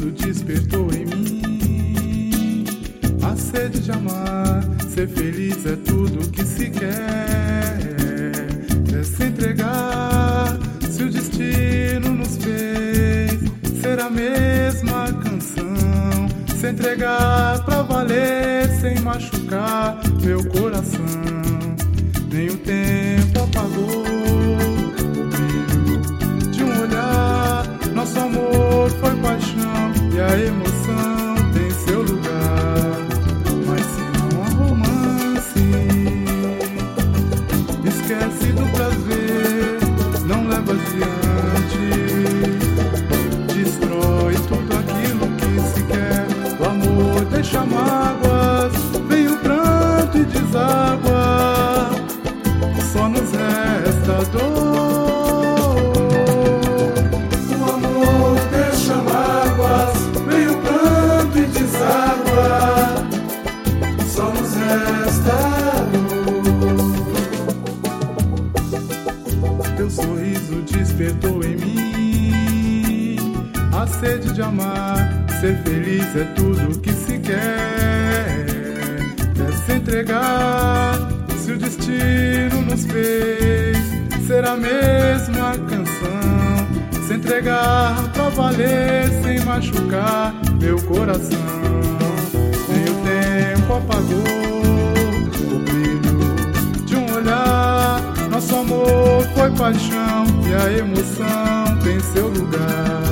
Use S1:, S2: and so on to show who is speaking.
S1: sorriso despertou em mim a sede de amar. Ser feliz é tudo que se quer, é se entregar. Se o destino nos fez ser a mesma canção, se entregar pra valer sem machucar meu coração. Nem o tempo apagou o brilho de um olhar. Nosso amor foi paixão e a emoção tem seu lugar. Mas se não há romance, esquece do prazer, não leva adiante, destrói tudo aquilo que se quer. O amor deixa mágoas, vem o pranto e deságua, só nos resta dor. O amor deixa mágoas, vem o pranto e deságua, só nos resta dor. Teu sorriso despertou em mim a sede de amar. Ser feliz é tudo que se quer, é se entregar. Se o destino nos fez ser a mesma canção, se entregar pra valer sem machucar meu coração. Nem o tempo apagou o brilho de um olhar. Nosso amor foi paixão e a emoção tem seu lugar.